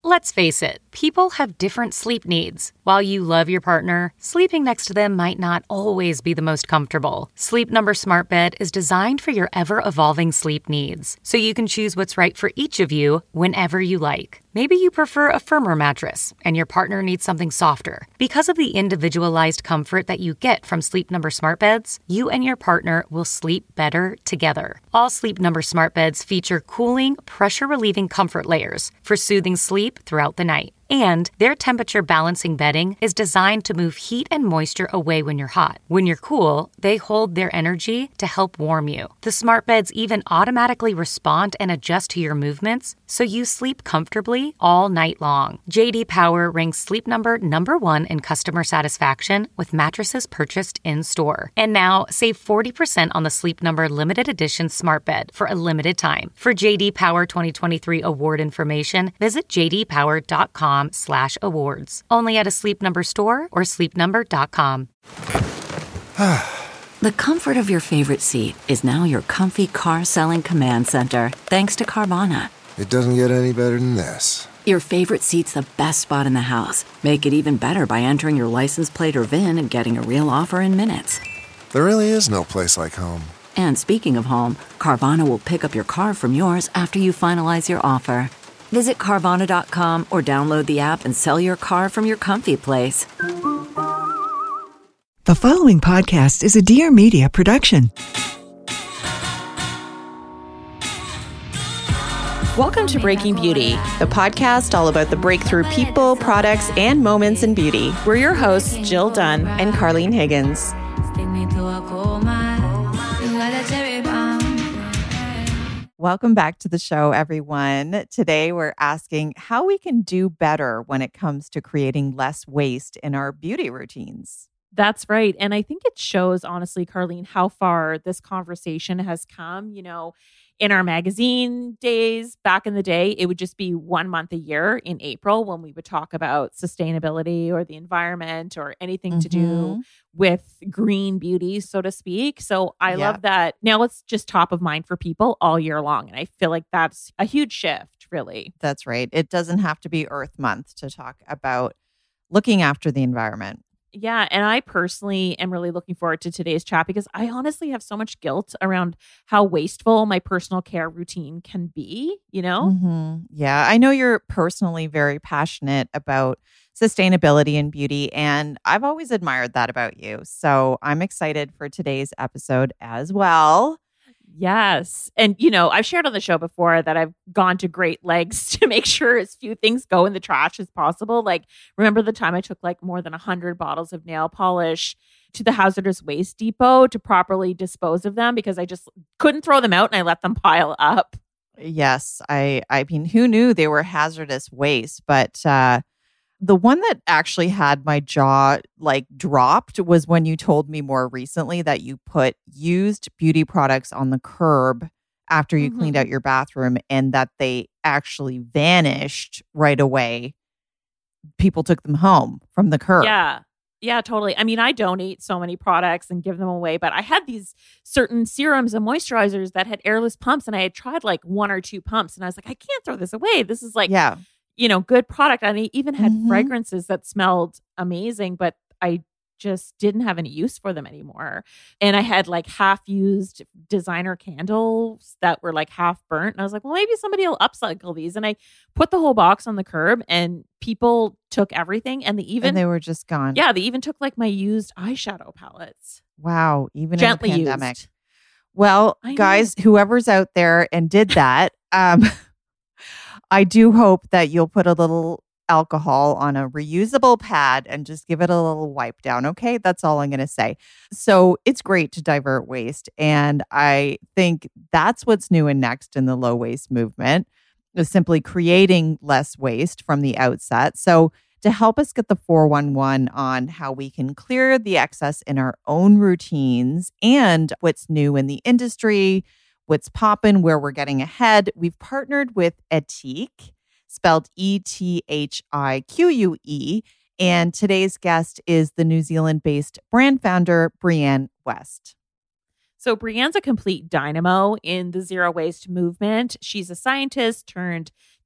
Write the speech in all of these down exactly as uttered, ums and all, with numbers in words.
Let's face it, people have different sleep needs. While you love your partner, sleeping next to them might not always be the most comfortable. Sleep Number Smart Bed is designed for your ever-evolving sleep needs, so you can choose what's right for each of you whenever you like. Maybe you prefer a firmer mattress and your partner needs something softer. Because of the individualized comfort that you get from Sleep Number Smart Beds, you and your partner will sleep better together. All Sleep Number Smart Beds feature cooling, pressure-relieving comfort layers for soothing sleep throughout the night. And their temperature balancing bedding is designed to move heat and moisture away when you're hot. When you're cool, they hold their energy to help warm you. The smart beds even automatically respond and adjust to your movements, so you sleep comfortably all night long. J D Power ranks Sleep Number number one in customer satisfaction with mattresses purchased in-store. And now, save forty percent on the Sleep Number limited edition smart bed for a limited time. For J D Power twenty twenty-three award information, visit j d power dot com slash awards. Only at a Sleep Number store or sleep number dot com. The comfort of your favorite seat is now your comfy car selling command center, thanks to Carvana. It doesn't get any better than this. Your favorite seat's the best spot in the house. Make it even better by entering your license plate or V I N and getting a real offer in minutes. There really is no place like home. And speaking of home, Carvana will pick up your car from yours after you finalize your offer. Visit Carvana dot com or download the app and sell your car from your comfy place. The following podcast is a Dear Media production. Welcome to Breaking Beauty, the podcast all about the breakthrough people, products, and moments in beauty. We're your hosts, Jill Dunn and Carlene Higgins. Welcome back to the show, everyone. Today, we're asking how we can do better when it comes to creating less waste in our beauty routines. That's right. And I think it shows, honestly, Carlene, how far this conversation has come. You know, in our magazine days back in the day, it would just be one month a year in April when we would talk about sustainability or the environment or anything mm-hmm. to do with green beauty, so to speak. So I yeah. love that. Now it's just top of mind for people all year long. And I feel like that's a huge shift, really. That's right. It doesn't have to be Earth Month to talk about looking after the environment. Yeah. And I personally am really looking forward to today's chat because I honestly have so much guilt around how wasteful my personal care routine can be, you know? Mm-hmm. Yeah. I know you're personally very passionate about sustainability and beauty, and I've always admired that about you. So I'm excited for today's episode as well. Yes. And, you know, I've shared on the show before that I've gone to great lengths to make sure as few things go in the trash as possible. Like, remember the time I took like more than one hundred bottles of nail polish to the hazardous waste depot to properly dispose of them because I just couldn't throw them out and I let them pile up. Yes. I, I mean, who knew they were hazardous waste? But uh, the one that actually had my jaw like dropped was when you told me more recently that you put used beauty products on the curb after you mm-hmm. cleaned out your bathroom and that they actually vanished right away. People took them home from the curb. Yeah. Yeah, totally. I mean, I donate so many products and give them away, but I had these certain serums and moisturizers that had airless pumps and I had tried like one or two pumps and I was like, I can't throw this away. This is like, yeah. you know, good product. And I even had mm-hmm. fragrances that smelled amazing, but I just didn't have any use for them anymore. And I had like half used designer candles that were like half burnt. And I was like, well, maybe somebody will upcycle these. And I put the whole box on the curb and people took everything. And they even, and they were just gone. Yeah. They even took like my used eyeshadow palettes. Wow. Even Gently in the pandemic. Used. Well, guys, whoever's out there and did that, um, I do hope that you'll put a little alcohol on a reusable pad and just give it a little wipe down. Okay. That's all I'm going to say. So it's great to divert waste. And I think that's what's new and next in the low waste movement is simply creating less waste from the outset. So to help us get the four one one on how we can clear the excess in our own routines and what's new in the industry, what's poppin', where we're getting ahead, we've partnered with Ethique, spelled E T H I Q U E. And today's guest is the New Zealand-based brand founder, Brianne West. So Brianne's a complete dynamo in the zero waste movement. She's a scientist turned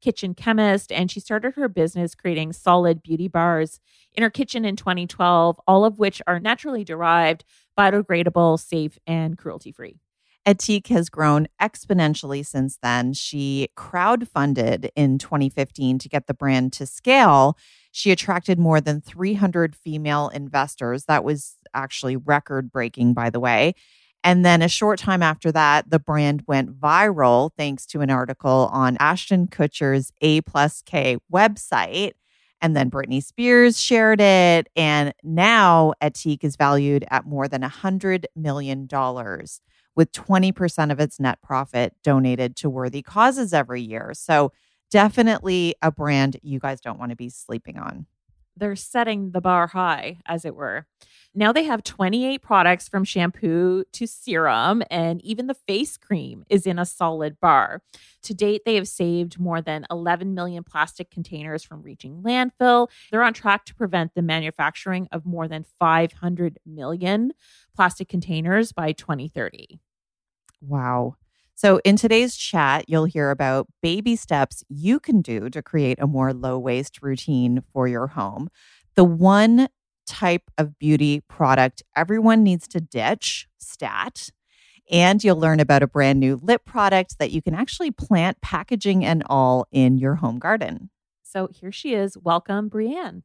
kitchen chemist, and she started her business creating solid beauty bars in her kitchen in twenty twelve, all of which are naturally derived, biodegradable, safe, and cruelty-free. Etique has grown exponentially since then. She crowdfunded in twenty fifteen to get the brand to scale. She attracted more than three hundred female investors. That was actually record-breaking, by the way. And then a short time after that, the brand went viral thanks to an article on Ashton Kutcher's A plus K website. And then Britney Spears shared it. And now Etique is valued at more than one hundred million dollars, with twenty percent of its net profit donated to worthy causes every year. So definitely a brand you guys don't want to be sleeping on. They're setting the bar high, as it were. Now they have twenty-eight products from shampoo to serum, and even the face cream is in a solid bar. To date, they have saved more than eleven million plastic containers from reaching landfill. They're on track to prevent the manufacturing of more than five hundred million plastic containers by twenty thirty. Wow. So in today's chat, you'll hear about baby steps you can do to create a more low-waste routine for your home. The one type of beauty product everyone needs to ditch, stat. And you'll learn about a brand new lip product that you can actually plant, packaging and all, in your home garden. So here she is. Welcome, Brianne.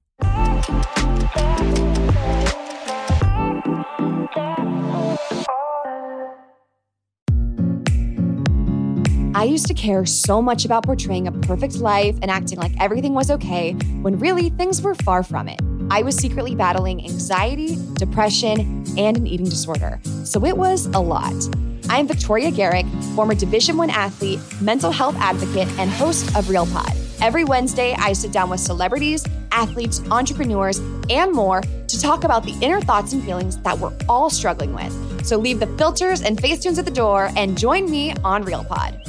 I used to care so much about portraying a perfect life and acting like everything was okay, when really things were far from it. I was secretly battling anxiety, depression, and an eating disorder, so it was a lot. I'm Victoria Garrick, former Division I athlete, mental health advocate, and host of Real Pod. Every Wednesday, I sit down with celebrities, athletes, entrepreneurs, and more to talk about the inner thoughts and feelings that we're all struggling with. So leave the filters and Facetunes at the door and join me on Real Pod.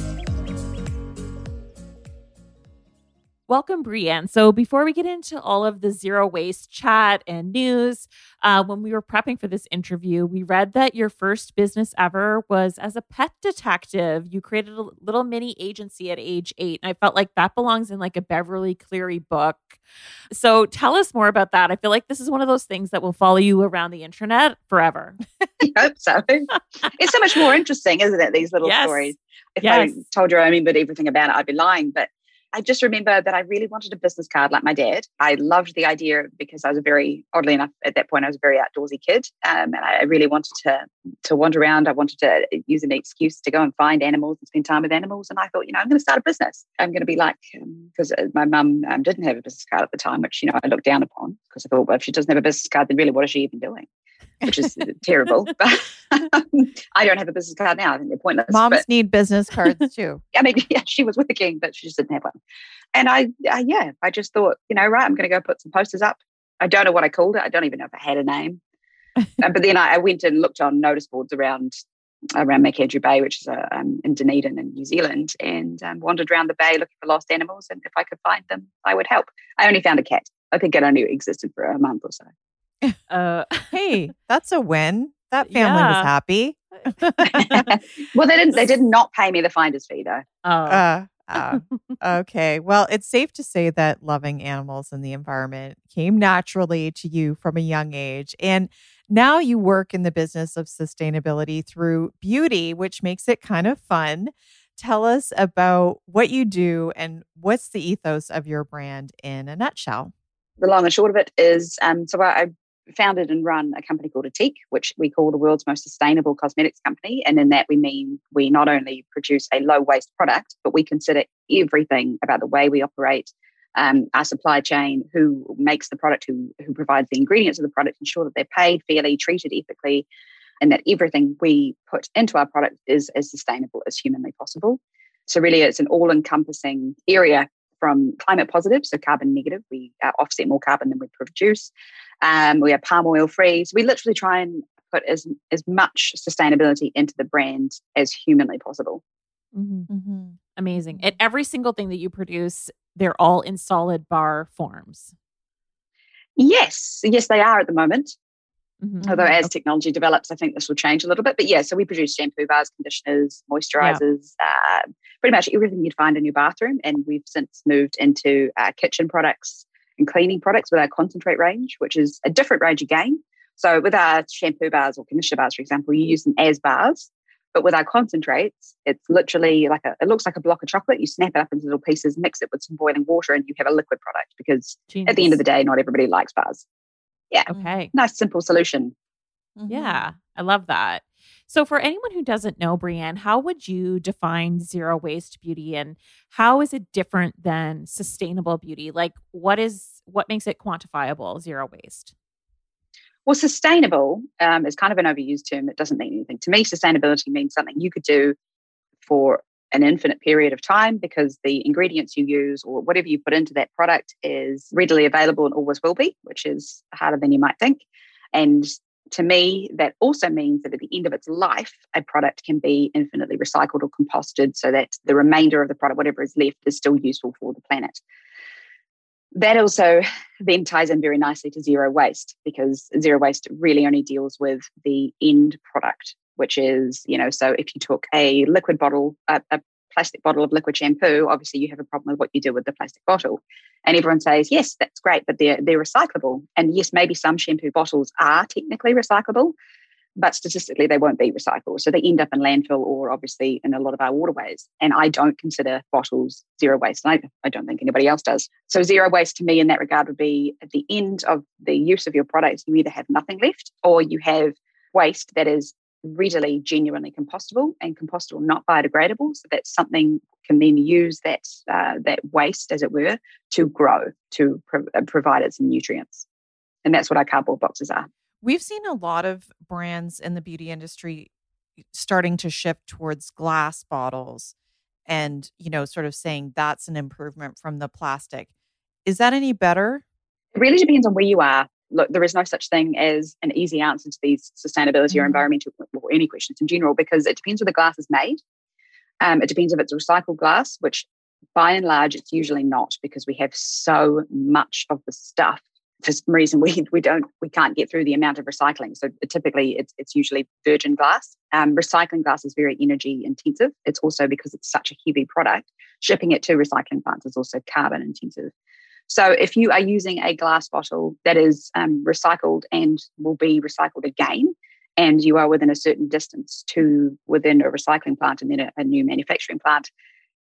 Welcome, Brianne. So before we get into all of the zero waste chat and news, uh, when we were prepping for this interview, we read that your first business ever was as a pet detective. You created a little mini agency at age eight. And I felt like that belongs in like a Beverly Cleary book. So tell us more about that. I feel like this is one of those things that will follow you around the internet forever. I hope so. It's so much more interesting, isn't it? These little yes. stories. If yes. I told you I remembered everything about it, I'd be lying. But I just remember that I really wanted a business card like my dad. I loved the idea because I was a very, oddly enough, at that point, I was a very outdoorsy kid. Um, and I really wanted to to wander around. I wanted to use an excuse to go and find animals and spend time with animals. And I thought, you know, I'm going to start a business. I'm going to be like, because um, my mum um, didn't have a business card at the time, which, you know, I looked down upon because I thought, well, if she doesn't have a business card, then really what is she even doing? Which is terrible. But I don't have a business card now. I think they're pointless. Moms but, need business cards too. I mean, yeah, she was working, but she just didn't have one. And I, uh, yeah, I just thought, you know, right, I'm going to go put some posters up. I don't know what I called it. I don't even know if it had a name. um, but then I, I went and looked on notice boards around around Macandrew Bay, which is uh, um, in Dunedin in New Zealand, and um, wandered around the bay looking for lost animals. And if I could find them, I would help. I only found a cat. I think it only existed for a month or so. Uh, hey, that's a win. That family yeah. was happy. Well, they didn't. They did not pay me the finder's fee, though. Oh. Uh, uh, okay. Well, it's safe to say that loving animals and the environment came naturally to you from a young age. And now you work in the business of sustainability through beauty, which makes it kind of fun. Tell us about what you do and what's the ethos of your brand in a nutshell. The long and short of it is, um, so I, I founded and run a company called Etique, which we call the world's most sustainable cosmetics company. And in that we mean we not only produce a low waste product, but we consider everything about the way we operate, um, our supply chain, who makes the product, who, who provides the ingredients of the product, ensure that they're paid fairly, treated ethically, and that everything we put into our product is as sustainable as humanly possible. So really it's an all-encompassing area, from climate positive, so carbon negative. We uh, offset more carbon than we produce. Um, we are palm oil free. So we literally try and put as, as much sustainability into the brand as humanly possible. Mm-hmm. Mm-hmm. Amazing. And every single thing that you produce, they're all in solid bar forms. Yes. Yes, they are at the moment. Mm-hmm. Although as technology develops, I think this will change a little bit. But yeah, so we produce shampoo bars, conditioners, moisturizers, yeah. uh, pretty much everything you'd find in your bathroom. And we've since moved into uh, kitchen products and cleaning products with our concentrate range, which is a different range again. So with our shampoo bars or conditioner bars, for example, you use them as bars. But with our concentrates, it's literally like a, it looks like a block of chocolate. You snap it up into little pieces, mix it with some boiling water, and you have a liquid product because Genius. At the end of the day, not everybody likes bars. Yeah. Okay. Nice, simple solution. Mm-hmm. Yeah. I love that. So for anyone who doesn't know, Brianne, how would you define zero waste beauty and how is it different than sustainable beauty? Like what is, what makes it quantifiable, zero waste? Well, sustainable um, is kind of an overused term that doesn't mean anything. To me, sustainability means something you could do for an infinite period of time because the ingredients you use or whatever you put into that product is readily available and always will be, which is harder than you might think. And to me, that also means that at the end of its life, a product can be infinitely recycled or composted so that the remainder of the product, whatever is left, is still useful for the planet. That also then ties in very nicely to zero waste because zero waste really only deals with the end product, which is, you know, so if you took a liquid bottle, a, a plastic bottle of liquid shampoo, obviously you have a problem with what you do with the plastic bottle. And everyone says, yes, that's great, but they're, they're recyclable. And yes, maybe some shampoo bottles are technically recyclable, but statistically they won't be recycled. So they end up in landfill or obviously in a lot of our waterways. And I don't consider bottles zero waste. And I, I don't think anybody else does. So zero waste to me in that regard would be at the end of the use of your product, you either have nothing left or you have waste that is readily, genuinely compostable and compostable, not biodegradable. So that something can then use that uh, that waste, as it were, to grow, to pro- provide it some nutrients. And that's what our cardboard boxes are. We've seen a lot of brands in the beauty industry starting to shift towards glass bottles and, you know, sort of saying that's an improvement from the plastic. Is that any better? It really depends on where you are. Look, there is no such thing as an easy answer to these sustainability mm-hmm. or environmental or any questions in general because it depends where the glass is made. Um, it depends if it's recycled glass, which by and large, it's usually not because we have so much of the stuff. For some reason, we we don't we can't get through the amount of recycling. So typically, it's it's usually virgin glass. Um, recycling glass is very energy intensive. It's also because it's such a heavy product. Shipping it to recycling plants is also carbon intensive. So if you are using a glass bottle that is um, recycled and will be recycled again, and you are within a certain distance to within a recycling plant and then a, a new manufacturing plant,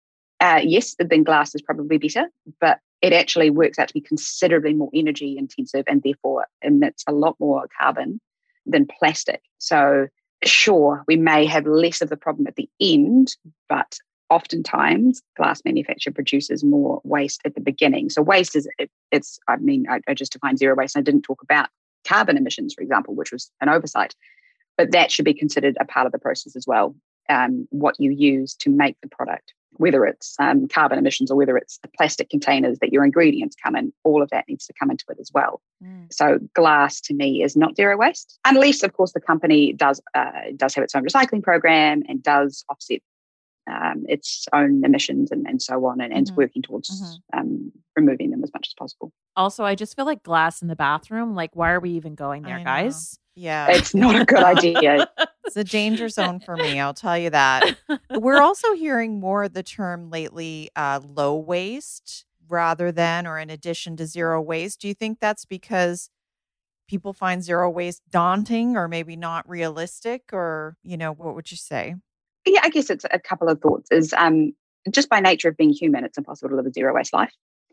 uh, yes, then glass is probably better, but it actually works out to be considerably more energy intensive and therefore emits a lot more carbon than plastic. So sure, we may have less of the problem at the end, but oftentimes glass manufacture produces more waste at the beginning. So waste is, it, it's, I mean, I, I just defined zero waste. And I didn't talk about carbon emissions, for example, which was an oversight, but that should be considered a part of the process as well. Um, what you use to make the product, whether it's um, carbon emissions or whether it's the plastic containers that your ingredients come in, all of that needs to come into it as well. Mm. So glass to me is not zero waste, unless of course the company does uh, does have its own recycling program and does offset um, its own emissions and, and so on, and, and mm-hmm. is working towards mm-hmm. um, removing them as much as possible. Also, I just feel like glass in the bathroom, like why are we even going there, guys? Yeah. It's not a good idea. It's a danger zone for me, I'll tell you that. We're also hearing more the term lately, uh, low waste rather than or in addition to zero waste. Do you think that's because people find zero waste daunting or maybe not realistic, or, you know, what would you say? Yeah, I guess it's a couple of thoughts. Is um, just by nature of being human, it's impossible to live a zero waste life.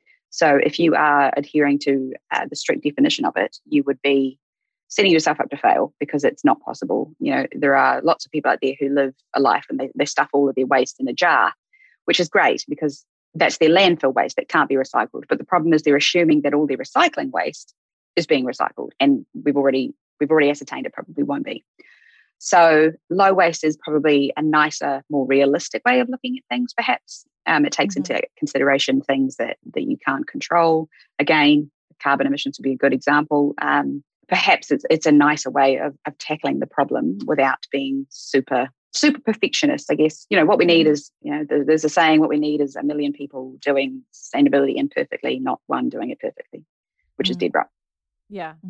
So if you are adhering to uh, the strict definition of it, you would be setting yourself up to fail because it's not possible. You know, there are lots of people out there who live a life and they, they stuff all of their waste in a jar, which is great because that's their landfill waste that can't be recycled. But the problem is they're assuming that all their recycling waste is being recycled, and we've already we've already ascertained it probably won't be. So low waste is probably a nicer, more realistic way of looking at things, perhaps. Um, it takes mm-hmm. into consideration things that, that you can't control. Again, carbon emissions would be a good example. Um, perhaps it's it's a nicer way of, of tackling the problem without being super, super perfectionist, I guess. You know, what we need is, you know, there, there's a saying, what we need is a million people doing sustainability imperfectly, not one doing it perfectly, which mm-hmm. is dead right. Yeah. Mm-hmm.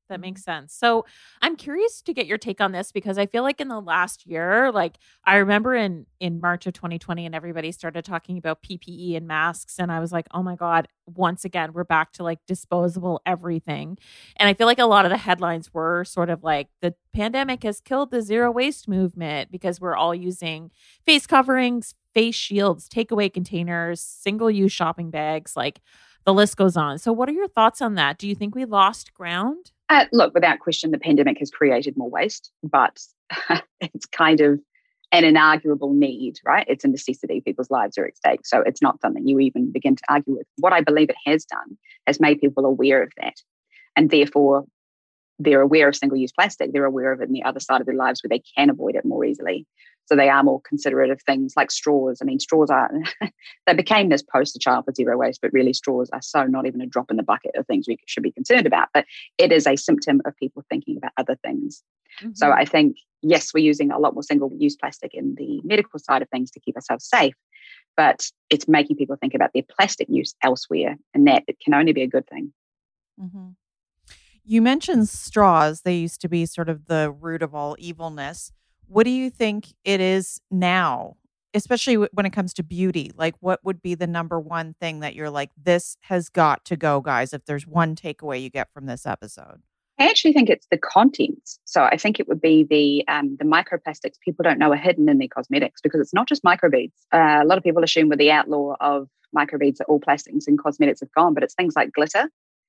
That makes sense. So I'm curious to get your take on this because I feel like in the last year, like I remember in, in March of twenty twenty and everybody started talking about P P E and masks. And I was like, oh my God, once again, we're back to like disposable everything. And I feel like a lot of the headlines were sort of like the pandemic has killed the zero waste movement because we're all using face coverings, face shields, takeaway containers, single use shopping bags, like the list goes on. So what are your thoughts on that? Do you think we lost ground? Uh, look, without question, the pandemic has created more waste, but it's kind of an inarguable need, right? It's a necessity. People's lives are at stake. So it's not something you even begin to argue with. What I believe it has done has made people aware of that. And therefore, they're aware of single-use plastic. They're aware of it in the other side of their lives where they can avoid it more easily. So they are more considerate of things like straws. I mean, straws are, they became this poster child for zero waste, but really straws are so not even a drop in the bucket of things we should be concerned about. But it is a symptom of people thinking about other things. Mm-hmm. So I think, yes, we're using a lot more single-use plastic in the medical side of things to keep ourselves safe, but it's making people think about their plastic use elsewhere, and that it can only be a good thing. Mm-hmm. You mentioned straws. They used to be sort of the root of all evilness. What do you think it is now, especially when it comes to beauty? Like, what would be the number one thing that you're like, this has got to go, guys, if there's one takeaway you get from this episode? I actually think it's the contents. So I think it would be the um, the microplastics people don't know are hidden in their cosmetics, because it's not just microbeads. Uh, a lot of people assume with the outlaw of microbeads that all plastics and cosmetics have gone, but it's things like glitter.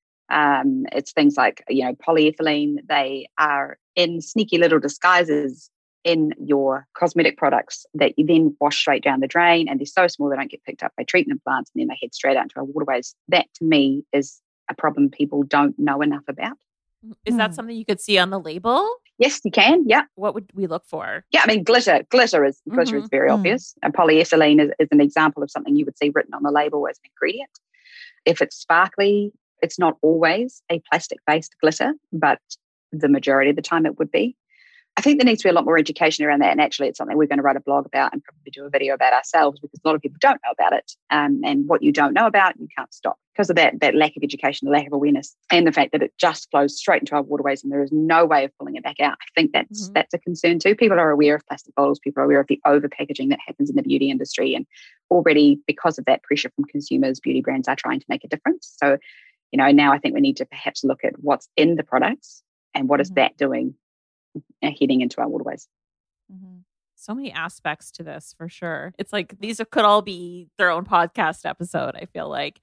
Um, it's things like, you know, polyethylene. They are in sneaky little disguises in your cosmetic products that you then wash straight down the drain, and they're so small they don't get picked up by treatment plants, and then they head straight out into our waterways. That to me is a problem people don't know enough about. Is that something you could see on the label? Yes, you can. Yeah. What would we look for? Yeah, I mean, glitter. Glitter is glitter Mm-hmm. is very Mm. obvious. And polyethylene is, is an example of something you would see written on the label as an ingredient. If it's sparkly, it's not always a plastic-based glitter, but the majority of the time it would be. I think there needs to be a lot more education around that. And actually, it's something we're going to write a blog about and probably do a video about ourselves, because a lot of people don't know about it. Um, and what you don't know about, you can't stop because of that, that lack of education, the lack of awareness, and the fact that it just flows straight into our waterways and there is no way of pulling it back out. I think that's Mm-hmm. that's a concern too. People are aware of plastic bottles. People are aware of the over-packaging that happens in the beauty industry. And already, because of that pressure from consumers, beauty brands are trying to make a difference. So, you know, now I think we need to perhaps look at what's in the products and what is Mm-hmm. that doing heading into our waterways. Mm-hmm. So many aspects to this, for sure. It's like these could all be their own podcast episode, I feel like.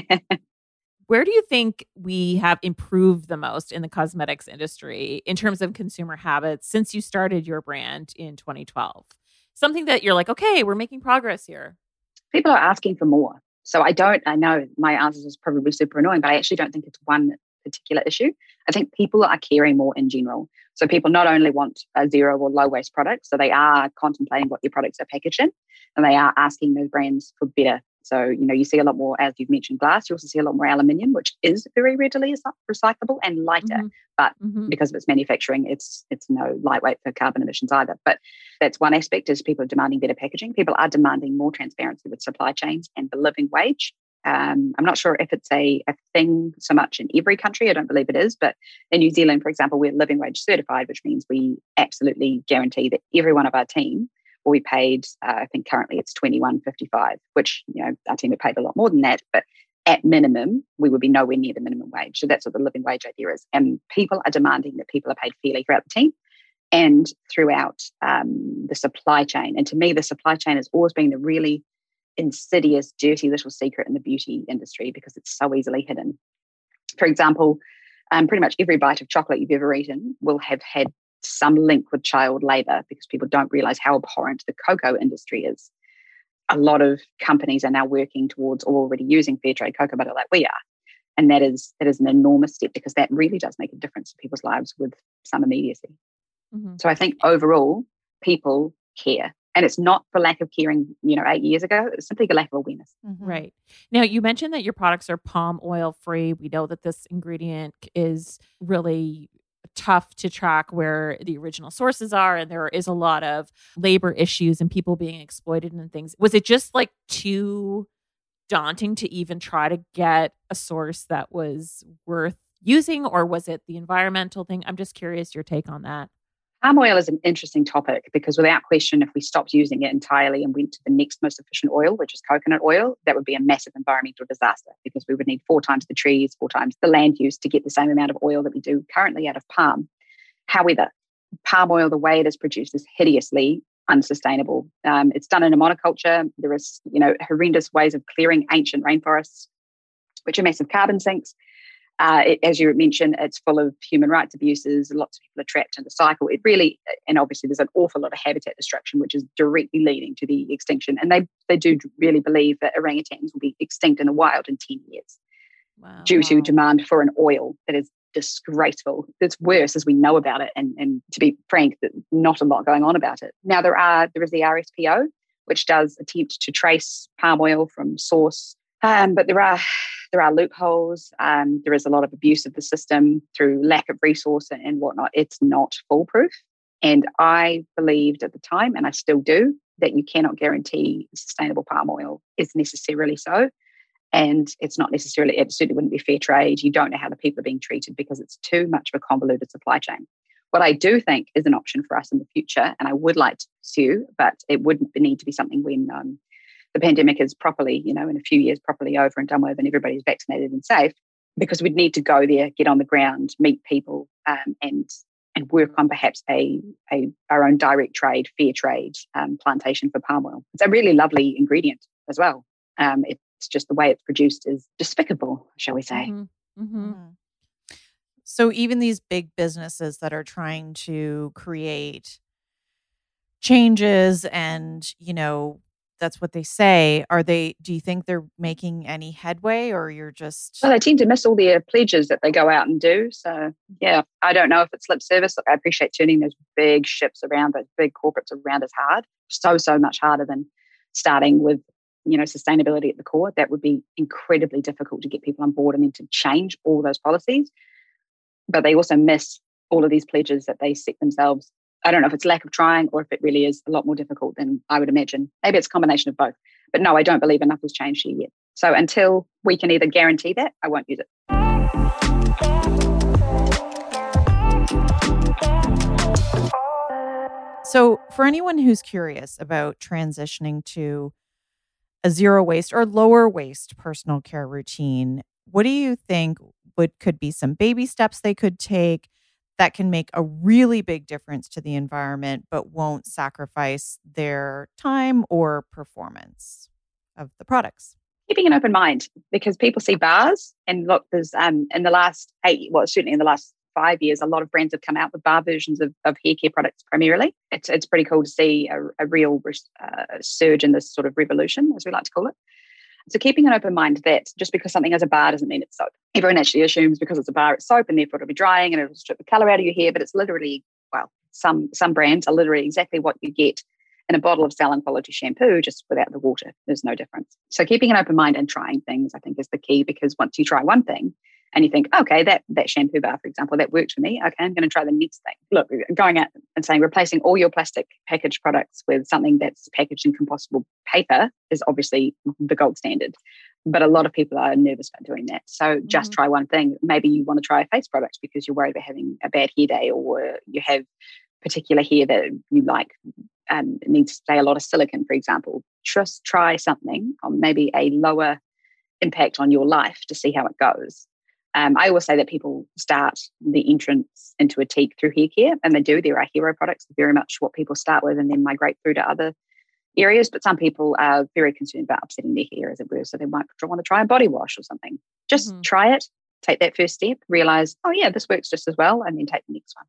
Where do you think we have improved the most in the cosmetics industry in terms of consumer habits since you started your brand in twenty twelve? Something that you're like, okay, we're making progress here. People are asking for more. So I don't, I know my answer is probably super annoying, but I actually don't think it's one particular issue. I think people are caring more in general. So people not only want a zero or low waste product, so they are contemplating what their products are packaged in, and they are asking those brands for better. So, you know, you see a lot more, as you've mentioned, glass. You also see a lot more aluminium, which is very readily recyclable and lighter. Mm-hmm. But Mm-hmm. because of its manufacturing, it's it's no lightweight for carbon emissions either. But that's one aspect, is people are demanding better packaging. People are demanding more transparency with supply chains and the living wage. Um, I'm not sure if it's a, a thing so much in every country. I don't believe it is. But in New Zealand, for example, we're living wage certified, which means we absolutely guarantee that every one of our team will be paid, uh, I think currently it's twenty-one fifty-five, which, you know, our team are paid a lot more than that. But at minimum, we would be nowhere near the minimum wage. So that's what the living wage idea is. And people are demanding that people are paid fairly throughout the team and throughout um, the supply chain. And to me, the supply chain has always been the really insidious, dirty little secret in the beauty industry, because it's so easily hidden. For example, um, pretty much every bite of chocolate you've ever eaten will have had some link with child labor, because people don't realize how abhorrent the cocoa industry is. A lot of companies are now working towards already using fair trade cocoa butter like we are. And that is that is an enormous step, because that really does make a difference in people's lives with some immediacy. Mm-hmm. So I think overall, people care. And it's not for lack of caring, you know, eight years ago. It's simply a lack of awareness. Mm-hmm. Right. Now, you mentioned that your products are palm oil free. We know that this ingredient is really tough to track where the original sources are, and there is a lot of labor issues and people being exploited and things. Was it just like too daunting to even try to get a source that was worth using, or was it the environmental thing? I'm just curious your take on that. Palm oil is an interesting topic because without question, if we stopped using it entirely and went to the next most efficient oil, which is coconut oil, that would be a massive environmental disaster because we would need four times the trees, four times the land use to get the same amount of oil that we do currently out of palm. However, palm oil, the way it is produced, is hideously unsustainable. Um, it's done in a monoculture. There is, you know, horrendous ways of clearing ancient rainforests, which are massive carbon sinks. Uh, it, as you mentioned, it's full of human rights abuses. Lots of people are trapped in the cycle. It really, and obviously there's an awful lot of habitat destruction, which is directly leading to the extinction. And they, they do really believe that orangutans will be extinct in the wild in ten years wow. due wow. to demand for an oil that is disgraceful. It's worse as we know about it. And, and to be frank, not a lot going on about it. Now, there are there is the R S P O, which does attempt to trace palm oil from source. Um, but there are there are loopholes. Um, there is a lot of abuse of the system through lack of resource and, and whatnot. It's not foolproof. And I believed at the time, and I still do, that you cannot guarantee sustainable palm oil is necessarily so. And it's not necessarily, it certainly wouldn't be fair trade. You don't know how the people are being treated because it's too much of a convoluted supply chain. What I do think is an option for us in the future, and I would like to pursue, but it wouldn't need to be something when um, the pandemic is properly, you know, in a few years properly over and done with and everybody's vaccinated and safe, because we'd need to go there, get on the ground, meet people um, and and work on perhaps a, a our own direct trade, fair trade um, plantation for palm oil. It's a really lovely ingredient as well. Um, it's just the way it's produced is despicable, shall we say. Mm-hmm. Mm-hmm. So even these big businesses that are trying to create changes and, you know, that's what they say. Are they, do you think they're making any headway or you're just... Well, they tend to miss all their pledges that they go out and do. So, yeah, I don't know if it's lip service. Look, I appreciate turning those big ships around, those big corporates around is hard. So, so much harder than starting with, you know, sustainability at the core. That would be incredibly difficult to get people on board and then to change all those policies. But they also miss all of these pledges that they set themselves. I don't know if it's lack of trying or if it really is a lot more difficult than I would imagine. Maybe it's a combination of both. But no, I don't believe enough has changed here yet. So until we can either guarantee that, I won't use it. So for anyone who's curious about transitioning to a zero waste or lower waste personal care routine, what do you think would could be some baby steps they could take that can make a really big difference to the environment, but won't sacrifice their time or performance of the products? Keeping an open mind, because people see bars and look, there's um in the last eight, well, certainly in the last five years, a lot of brands have come out with bar versions of, of hair care products primarily. It's it's pretty cool to see a, a real uh, surge in this sort of revolution, as we like to call it. So keeping an open mind that just because something has a bar doesn't mean it's soap. Everyone actually assumes because it's a bar, it's soap and therefore it'll be drying and it'll strip the colour out of your hair, but it's literally, well, some some brands are literally exactly what you get in a bottle of salon quality shampoo, just without the water. There's no difference. So keeping an open mind and trying things, I think, is the key, because once you try one thing and you think, okay, that that shampoo bar, for example, that worked for me. Okay, I'm going to try the next thing. Look, going out and saying replacing all your plastic packaged products with something that's packaged in compostable paper is obviously the gold standard. But a lot of people are nervous about doing that. So just mm-hmm. try one thing. Maybe you want to try a face product because you're worried about having a bad hair day, or you have particular hair that you like um, needs, say, a lot of silicone, for example. Just try something on maybe a lower impact on your life to see how it goes. Um, I always say that people start the entrance into a teak through hair care, and they do. There are hero products, very much what people start with and then migrate through to other areas. But some people are very concerned about upsetting their hair, as it were, so they might want to try a body wash or something. Just mm-hmm. try it, take that first step, realize, oh yeah, this works just as well, and then take the next one.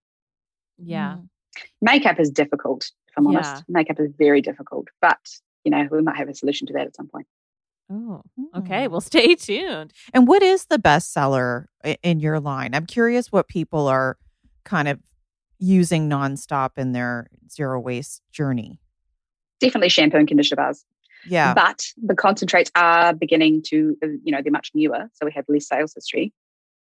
Yeah. Makeup is difficult, if I'm yeah. honest. Makeup is very difficult, but you know, we might have a solution to that at some point. Oh, okay. Well, stay tuned. And what is the bestseller in your line? I'm curious what people are kind of using nonstop in their zero waste journey. Definitely shampoo and conditioner bars. Yeah. But the concentrates are beginning to, you know, they're much newer, so we have less sales history.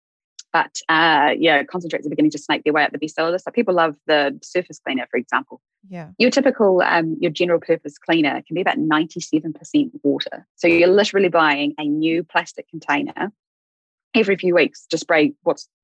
But uh, yeah, concentrates are beginning to snake their way up the bestseller list. So people love the surface cleaner, for example. Yeah. Your typical, um, your general purpose cleaner can be about ninety-seven percent water. So you're literally buying a new plastic container every few weeks to spray what's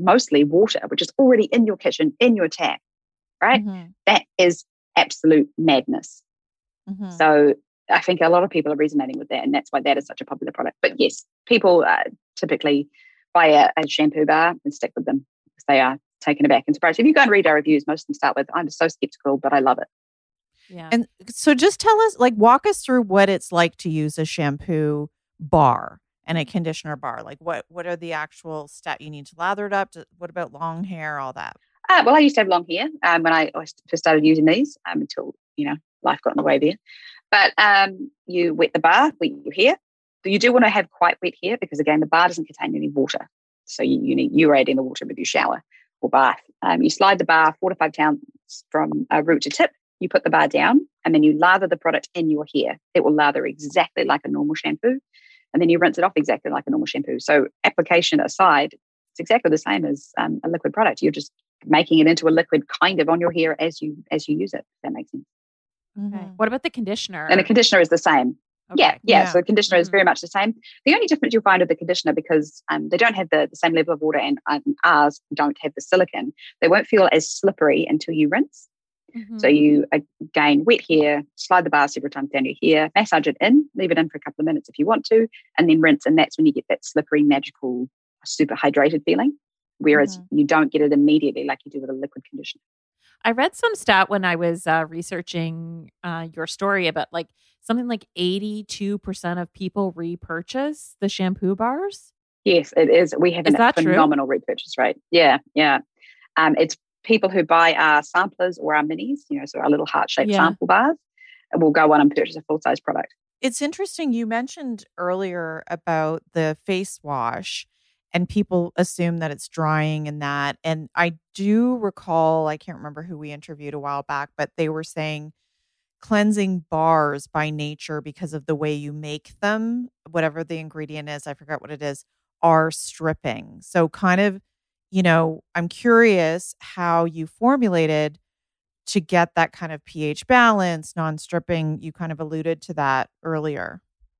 mostly water, which is already in your kitchen, in your tap, right? Mm-hmm. That is absolute madness. Mm-hmm. So I think a lot of people are resonating with that, and that's why that is such a popular product. But yes, people uh, typically buy a, a shampoo bar and stick with them because they are taken aback and surprised. If you go and read our reviews, most of them start with, I'm so skeptical, but I love it. Yeah. And so just tell us, like, walk us through what it's like to use a shampoo bar and a conditioner bar. Like, what what are the actual steps you need to lather it up? To, what about long hair, all that? Uh, well, I used to have long hair um, when I, I first started using these um, until, you know, life got in the way there. But um, you wet the bar, wet your hair. So you do want to have quite wet hair because, again, the bar doesn't contain any water. So you, you need you add in the water with your shower or bath. Um, you slide the bar four to five times from uh, root to tip. You put the bar down and then you lather the product in your hair. It will lather exactly like a normal shampoo. And then you rinse it off exactly like a normal shampoo. So application aside, it's exactly the same as um, a liquid product. You're just making it into a liquid kind of on your hair as you as you use it. If that makes sense. Okay. Mm-hmm. What about the conditioner? And the conditioner is the same. Okay. Yeah, yeah, Yeah. So the conditioner Mhm. is very much the same. The only difference you'll find with the conditioner, because um, they don't have the, the same level of water and um, ours don't have the silicone, they won't feel as slippery until you rinse. Mhm. So you, again, wet hair, slide the bar several times down your hair, massage it in, leave it in for a couple of minutes if you want to, and then rinse. And that's when you get that slippery, magical, super hydrated feeling. Whereas Mhm. you don't get it immediately like you do with a liquid conditioner. I read some stat when I was uh, researching uh, your story about like something like eighty-two percent of people repurchase the shampoo bars. Yes, it is. We have Is a that true? phenomenal repurchase rate. Yeah, yeah. Um, it's people who buy our samplers or our minis, you know, so our little heart-shaped Yeah. sample bars, and will go on and purchase a full-size product. It's interesting. You mentioned earlier about the face wash and people assume that it's drying and that. And I do recall, I can't remember who we interviewed a while back, but they were saying cleansing bars by nature because of the way you make them, whatever the ingredient is, I forgot what it is, are stripping. So kind of, you know, I'm curious how you formulated to get that kind of pH balance, non-stripping. You kind of alluded to that earlier.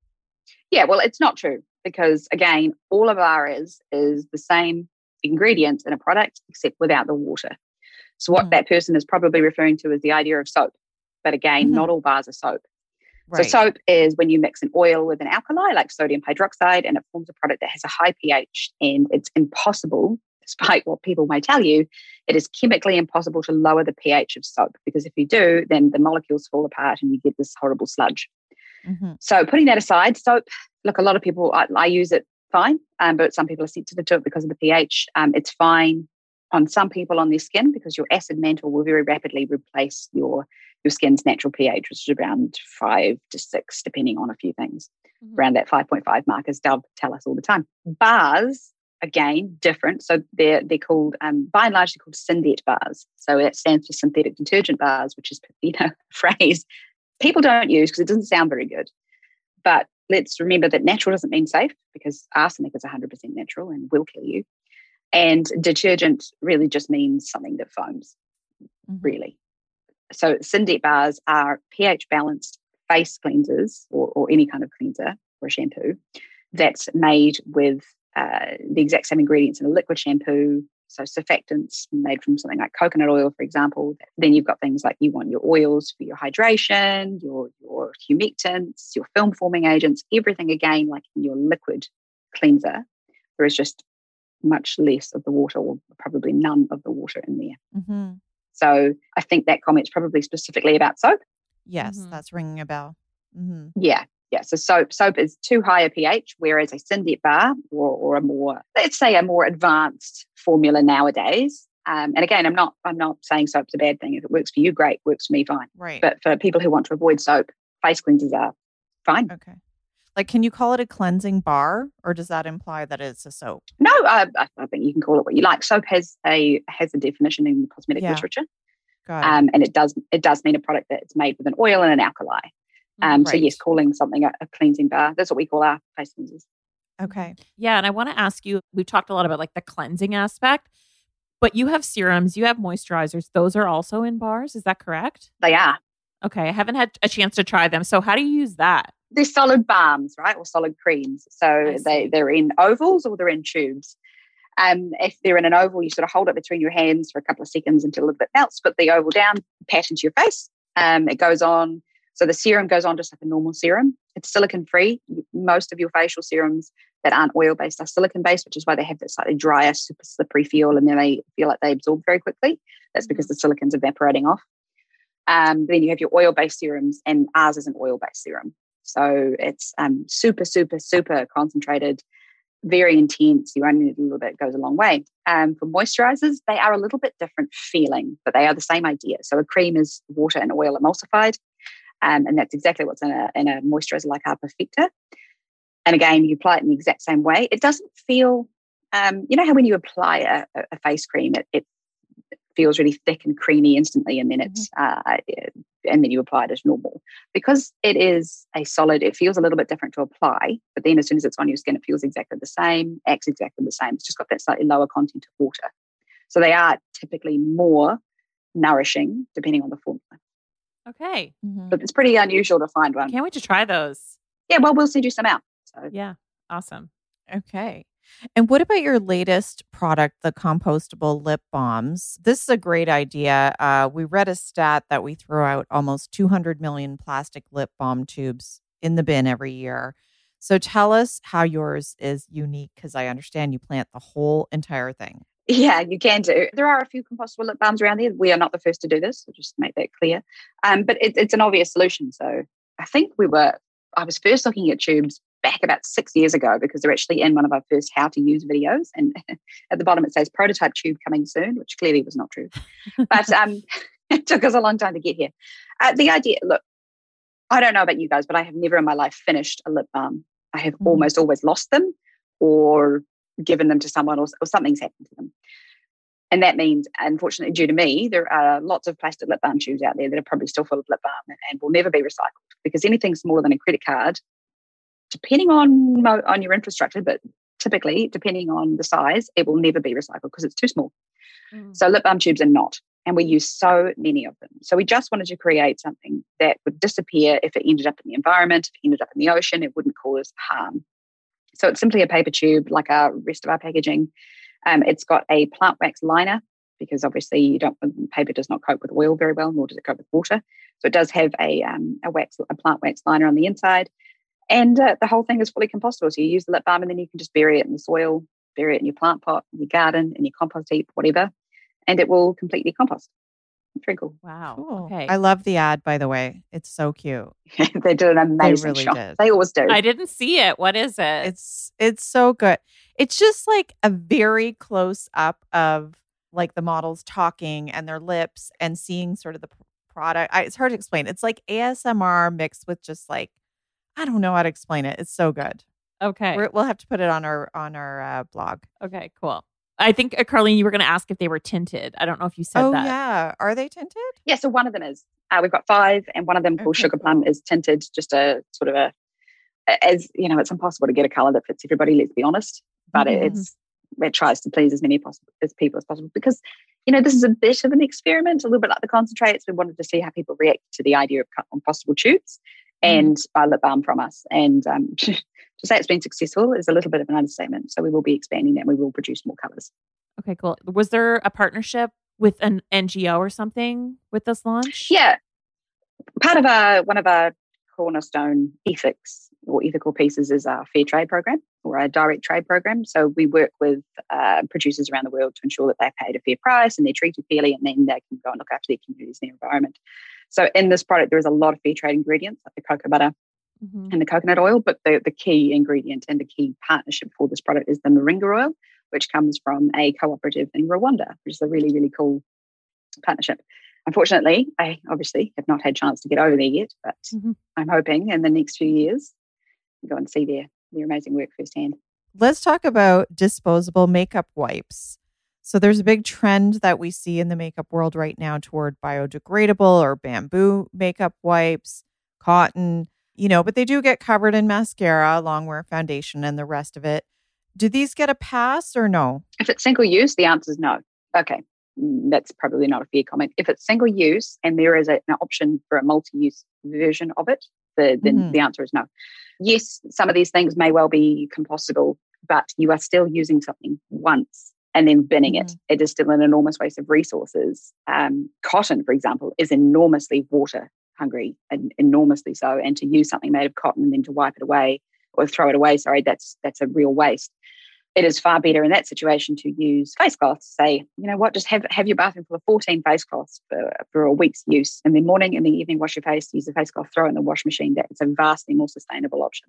Yeah, well, it's not true because, again, all of our is is the same ingredients in a product except without the water. So what Mhm. that person is probably referring to is the idea of soap. But again, Mhm. not all bars are soap. Right. So soap is when you mix an oil with an alkali like sodium hydroxide and it forms a product that has a high pH, and it's impossible, despite what people may tell you, it is chemically impossible to lower the pH of soap because if you do, then the molecules fall apart and you get this horrible sludge. Mhm. So putting that aside, soap, look, a lot of people, I, I use it fine, um, but some people are sensitive to it because of the pH. Um, it's fine on some people on their skin because your acid mantle will very rapidly replace your your skin's natural pH, which is around five to six, depending on a few things. Mhm. Around that five point five mark, as Dove tell us all the time. Bars, again, different. So they're they're called, um, by and large, they're called Syndet bars. So it stands for synthetic detergent bars, which is, you know, a phrase people don't use because it doesn't sound very good. But let's remember that natural doesn't mean safe because arsenic is one hundred percent natural and will kill you. And detergent really just means something that foams, Mhm. really. So Syndet bars are pH balanced face cleansers or, or any kind of cleanser or shampoo that's made with uh, the exact same ingredients in a liquid shampoo. So surfactants made from something like coconut oil, for example. Then you've got things like you want your oils for your hydration, your, your humectants, your film forming agents, everything again like in your liquid cleanser. There is just much less of the water or probably none of the water in there. Mhm. So I think that comment's probably specifically about soap. Yes, Mhm. that's ringing a bell. Hmm. Yeah, yeah. So soap soap is too high a pH, whereas a Syndet bar or, or a more, let's say, a more advanced formula nowadays. Um, and again, I'm not I'm not saying soap's a bad thing. If it works for you, great. Works for me, fine. Right. But for people who want to avoid soap, face cleansers are fine. Okay. Like, can you call it a cleansing bar, or does that imply that it's a soap? No, I, I think you can call it what you like. Soap has a has a definition in cosmetic Yeah. literature, Got it. um, and it does it does mean a product that's made with an oil and an alkali. Um, So Right. yes, calling something a, a cleansing bar, that's what we call our face cleansers. Okay. Yeah, and I want to ask you, we've talked a lot about like the cleansing aspect, but you have serums, you have moisturizers. Those are also in bars. Is that correct? They are. Okay. I haven't had a chance to try them. So how do you use that? They're solid balms, right, or solid creams. So I they see. they're in ovals or they're in tubes. Um, if they're in an oval, you sort of hold it between your hands for a couple of seconds until a little bit melts, put the oval down, pat into your face. Um, it goes on. So the serum goes on just like a normal serum. It's silicone-free. Most of your facial serums that aren't oil-based are silicone-based, which is why they have that slightly drier, super slippery feel, and then they feel like they absorb very quickly. That's because the silicone's evaporating off. Um, then you have your oil-based serums, and ours is an oil-based serum. So it's um, super, super, super concentrated, very intense. You only need a little bit, it goes a long way. Um, for moisturizers, they are a little bit different feeling, but they are the same idea. So a cream is water and oil emulsified. Um, and that's exactly what's in a, in a moisturizer like our Perfecta. And again, you apply it in the exact same way. It doesn't feel, um, you know how when you apply a, a face cream, it, it feels really thick and creamy instantly, and then it's uh, and then you apply it as normal. Because it is a solid, it feels a little bit different to apply, but then as soon as it's on your skin, it feels exactly the same, acts exactly the same. It's just got that slightly lower content of water. So they are typically more nourishing depending on the formula. Okay. Mm-hmm. But it's pretty unusual to find one. Can't wait to try those. Yeah, well, we'll send you some out. So. Yeah, awesome. Okay. And what about your latest product, the compostable lip balms? This is a great idea. Uh, we read a stat that we throw out almost two hundred million plastic lip balm tubes in the bin every year. So tell us how yours is unique, because I understand you plant the whole entire thing. Yeah, you can do. There are a few compostable lip balms around there. We are not the first to do this, so just to make that clear. Um, but it, it's an obvious solution. So I think we were, I was first looking at tubes back about six years ago because they're actually in one of our first how to use videos. And at the bottom it says prototype tube coming soon, which clearly was not true. But um, it took us a long time to get here. Uh, the idea, look, I don't know about you guys, but I have never in my life finished a lip balm. I have mm-hmm. almost always lost them or given them to someone or, or something's happened to them. And that means, unfortunately, due to me, there are lots of plastic lip balm tubes out there that are probably still full of lip balm and, and will never be recycled, because anything smaller than a credit card, depending on on your infrastructure, but typically, depending on the size, it will never be recycled because it's too small. Mm. So lip balm tubes are not, and we use so many of them. So we just wanted to create something that would disappear if it ended up in the environment, if it ended up in the ocean, it wouldn't cause harm. So it's simply a paper tube like our rest of our packaging. Um, it's got a plant wax liner because obviously you don't paper does not cope with oil very well, nor does it cope with water. So it does have a um, a wax a plant wax liner on the inside, and uh, the whole thing is fully compostable. So you use the lip balm and then you can just bury it in the soil, bury it in your plant pot, in your garden, in your compost heap, whatever, and it will completely compost. It's very cool. Wow. Cool. Okay. I love the ad, by the way. It's so cute. They did an amazing They really shot. did. They always do. I didn't see it. What is it? It's it's so good. It's just like a very close up of like the models talking and their lips and seeing sort of the product. I, it's hard to explain. It's like A S M R mixed with just like, I don't know how to explain it. It's so good. Okay. We're, we'll have to put it on our on our uh, blog. Okay, cool. I think, uh, Carlene, you were going to ask if they were tinted. I don't know if you said oh, that. Oh, yeah. Are they tinted? Yeah, so one of them is. Uh, we've got five, and one of them called Okay, Sugar cool. Plum is tinted, just a sort of a, as you know, it's impossible to get a color that fits everybody, let's be honest. But Mm-hmm. it's it tries to please as many possible as people as possible, because, you know, this is a bit of an experiment, a little bit like the concentrates. We wanted to see how people react to the idea of compostable tubes Mm-hmm. and buy lip balm from us. And um, to say it's been successful is a little bit of an understatement. So we will be expanding that. And we will produce more colors. Okay, cool. Was there a partnership with an N G O or something with this launch? Yeah. Part of our, one of our cornerstone ethics or ethical pieces is our fair trade program or our direct trade program. So we work with uh, producers around the world to ensure that they're paid a fair price and they're treated fairly, and then they can go and look after their communities and their environment. So in this product, there is a lot of fair trade ingredients like the cocoa butter mm-hmm. and the coconut oil, but the, the key ingredient and the key partnership for this product is the moringa oil, which comes from a cooperative in Rwanda, which is a really, really cool partnership. Unfortunately, I obviously have not had a chance to get over there yet, but mm-hmm. I'm hoping in the next few years go and see their, their amazing work firsthand. Let's talk about disposable makeup wipes. So there's a big trend that we see in the makeup world right now toward biodegradable or bamboo makeup wipes, cotton, you know, but they do get covered in mascara, longwear foundation, and the rest of it. Do these get a pass or no? If it's single use, the answer is no. Okay, that's probably not a fair comment. If it's single use and there is a, an option for a multi-use version of it, the, then mm-hmm. the answer is no. Yes, some of these things may well be compostable, but you are still using something once and then binning mm-hmm. it. It is still an enormous waste of resources. Um, cotton, for example, is enormously water hungry and enormously so. And to use something made of cotton and then to wipe it away or throw it away, sorry, that's that's a real waste. It is far better in that situation to use face cloths. Say, you know what, just have have your bathroom full of fourteen face cloths for, for a week's use. In the morning and the evening, wash your face, use the face cloth, throw it in the wash machine. That's a vastly more sustainable option.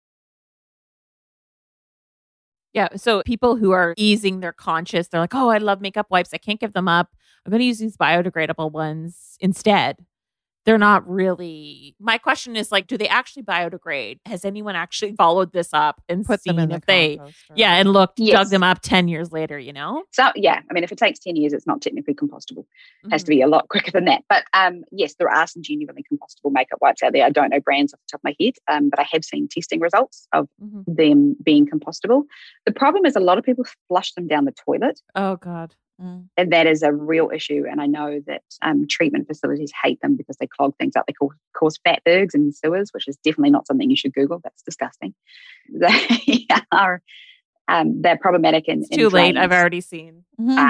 Yeah. So people who are easing their conscience, they're like, oh, I love makeup wipes. I can't give them up. I'm going to use these biodegradable ones instead. They're not really. My question is like, do they actually biodegrade? Has anyone actually followed this up and put seen them in if the they, composter? yeah, and looked, yes. dug them up ten years later, you know? So, yeah, I mean, if it takes ten years, it's not technically compostable. It Mm-hmm. has to be a lot quicker than that. But um, yes, there are some genuinely compostable makeup wipes out there. I don't know brands off the top of my head, um, but I have seen testing results of Mm-hmm. them being compostable. The problem is a lot of people flush them down the toilet. Oh, God. Mm. And that is a real issue. And I know that um, treatment facilities hate them because they clog things up. They cause, cause fatbergs in sewers, which is definitely not something you should Google. That's disgusting. They are um, they're problematic. In, It's in too late. drains. I've already seen.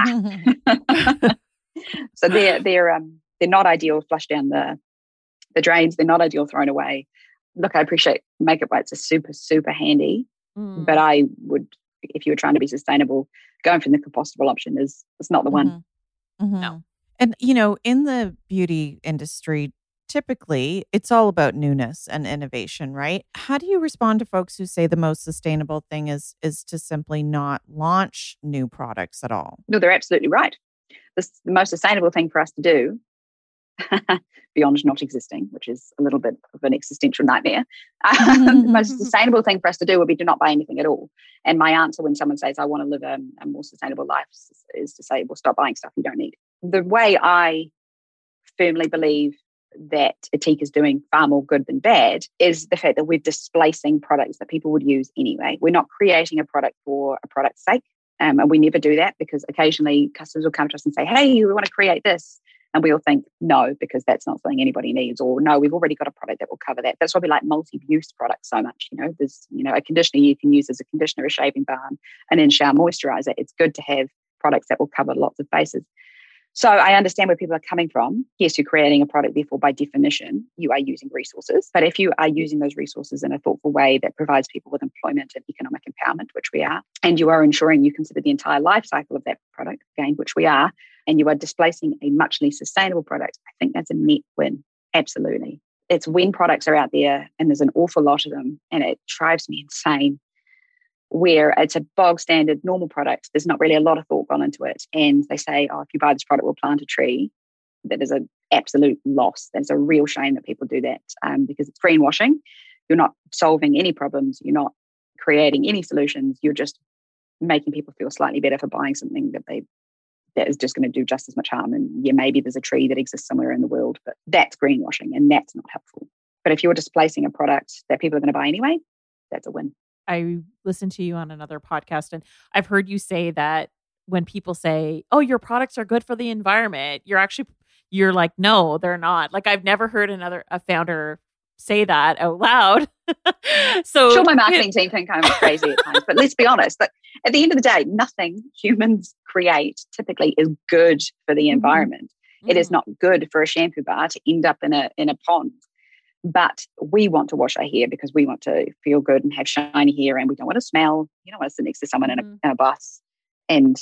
Ah. So they're they're um they're not ideal flushed down the the drains. They're not ideal thrown away. Look, I appreciate makeup wipes are super super handy, Mm. but I would, if you were trying to be sustainable, going for the compostable option is is not the one. Mm-hmm. Mm-hmm. No. And, you know, in the beauty industry, typically it's all about newness and innovation, right? How do you respond to folks who say the most sustainable thing is is to simply not launch new products at all? No, they're absolutely right. This, the most sustainable thing for us to do, beyond not existing, which is a little bit of an existential nightmare, um, the most sustainable thing for us to do would be to not buy anything at all. And my answer when someone says, I want to live a, a more sustainable life, is, is to say, well, stop buying stuff you don't need. The way I firmly believe that Etique is doing far more good than bad is the fact that we're displacing products that people would use anyway. We're not creating a product for a product's sake. Um, and we never do that because occasionally customers will come to us and say, hey, we want to create this. And we all think, no, because that's not something anybody needs. Or no, we've already got a product that will cover that. That's why we like multi-use products so much. You know, there's, you know, a conditioner you can use as a conditioner, a shaving balm, an in-shower moisturizer. It's good to have products that will cover lots of bases. So I understand where people are coming from. Yes, you're creating a product, therefore, by definition, you are using resources. But if you are using those resources in a thoughtful way that provides people with employment and economic empowerment, which we are, and you are ensuring you consider the entire life cycle of that product, again, which we are, and you are displacing a much less sustainable product, I think that's a net win. Absolutely. It's when products are out there and there's an awful lot of them, and it drives me insane, where it's a bog standard normal product. There's not really a lot of thought gone into it. And they say, oh, if you buy this product, we'll plant a tree. That is an absolute loss. That's a real shame that people do that um, because it's greenwashing. You're not solving any problems. You're not creating any solutions. You're just making people feel slightly better for buying something that they that is just going to do just as much harm. And yeah, maybe there's a tree that exists somewhere in the world, but that's greenwashing and that's not helpful. But if you're displacing a product that people are going to buy anyway, that's a win. I listened to you on another podcast and I've heard you say that when people say, oh, your products are good for the environment, you're actually, you're like, no, they're not. Like I've never heard another, a founder say that out loud. So sure, my marketing team can kind of crazy at times, but let's be honest, that at the end of the day, nothing humans create typically is good for the environment. Mm-hmm. It is not good for a shampoo bar to end up in a in a pond. But we want to wash our hair because we want to feel good and have shiny hair, and we don't want to smell. You don't want to sit next to someone mm-hmm. in, a, in a bus and,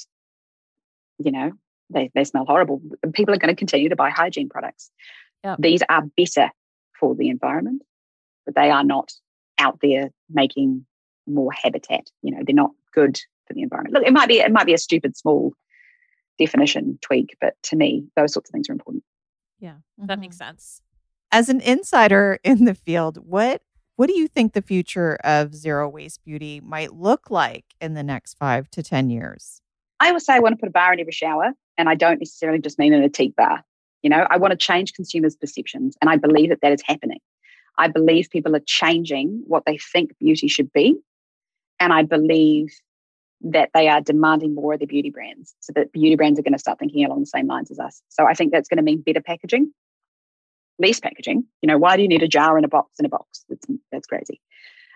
you know, they, they smell horrible. People are going to continue to buy hygiene products. Yep. These are better for the environment, but they are not out there making more habitat. You know, they're not good for the environment. Look, it might be it might be a stupid small definition tweak, but to me, those sorts of things are important. Yeah, that mm-hmm. makes sense. As an insider in the field, what what do you think the future of zero waste beauty might look like in the next five to ten years? I always say I want to put a bar in every shower, and I don't necessarily just mean an Etique bar. You know, I want to change consumers' perceptions, and I believe that that is happening. I believe people are changing what they think beauty should be, and I believe that they are demanding more of the beauty brands, so that beauty brands are going to start thinking along the same lines as us. So I think that's going to mean better packaging. Less packaging. You know, why do you need a jar in a box in a box? That's, that's crazy.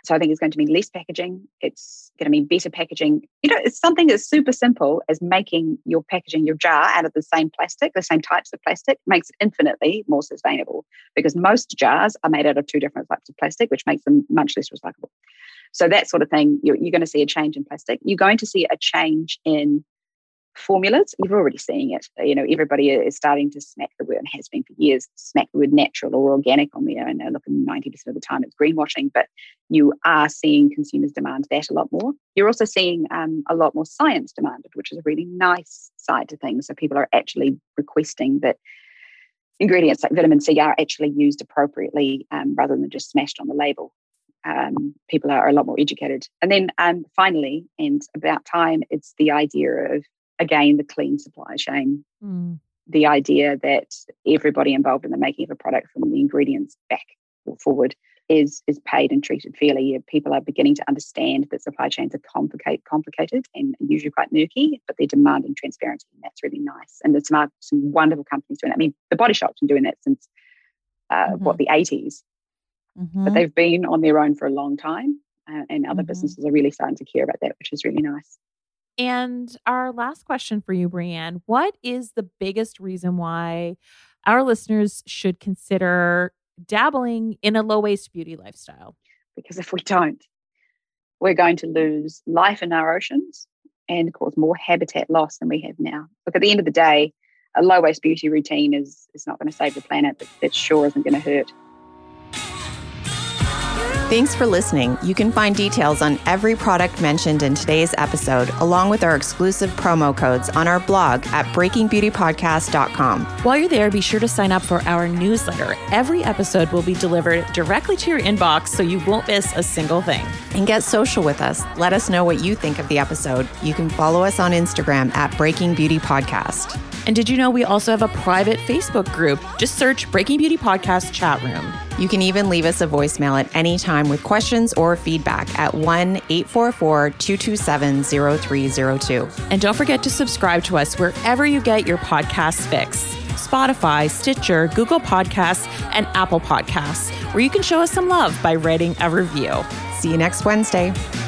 So I think it's going to mean less packaging. It's going to mean better packaging. You know, it's something as super simple as making your packaging, your jar, out of the same plastic, the same types of plastic, makes it infinitely more sustainable, because most jars are made out of two different types of plastic, which makes them much less recyclable. So that sort of thing, you're, you're going to see a change in plastic. You're going to see a change in formulas. You're already seeing it. You know, everybody is starting to smack the word, and has been for years, smack the word natural or organic on there. And look, ninety percent of the time it's greenwashing, but you are seeing consumers demand that a lot more. You're also seeing um, a lot more science demanded, which is a really nice side to things. So people are actually requesting that ingredients like vitamin C are actually used appropriately um, rather than just smashed on the label. Um, people are a lot more educated. And then um, finally, and about time, it's the idea of, again, the clean supply chain. Mm. The idea that everybody involved in the making of a product, from the ingredients back or forward, is is paid and treated fairly. People are beginning to understand that supply chains are complicate, complicated and usually quite murky, but they're demanding transparency, and that's really nice. And there's some, some wonderful companies doing that. I mean, the Body Shop's been doing that since, uh, mm-hmm. what, the eighties. Mm-hmm. But they've been on their own for a long time, uh, and other mm-hmm. businesses are really starting to care about that, which is really nice. And our last question for you, Breanne, what is the biggest reason why our listeners should consider dabbling in a low-waste beauty lifestyle? Because if we don't, we're going to lose life in our oceans and cause more habitat loss than we have now. Look, at the end of the day, a low-waste beauty routine is, is not going to save the planet, but it sure isn't going to hurt. Thanks for listening. You can find details on every product mentioned in today's episode, along with our exclusive promo codes, on our blog at breaking beauty podcast dot com. While you're there, be sure to sign up for our newsletter. Every episode will be delivered directly to your inbox, so you won't miss a single thing. And get social with us. Let us know what you think of the episode. You can follow us on Instagram at Breaking Beauty Podcast. And did you know we also have a private Facebook group? Just search Breaking Beauty Podcast Chat Room. You can even leave us a voicemail at any time with questions or feedback at one eight four four, two two seven, zero three zero two. And don't forget to subscribe to us wherever you get your podcasts fix. Spotify, Stitcher, Google Podcasts, and Apple Podcasts, where you can show us some love by writing a review. See you next Wednesday.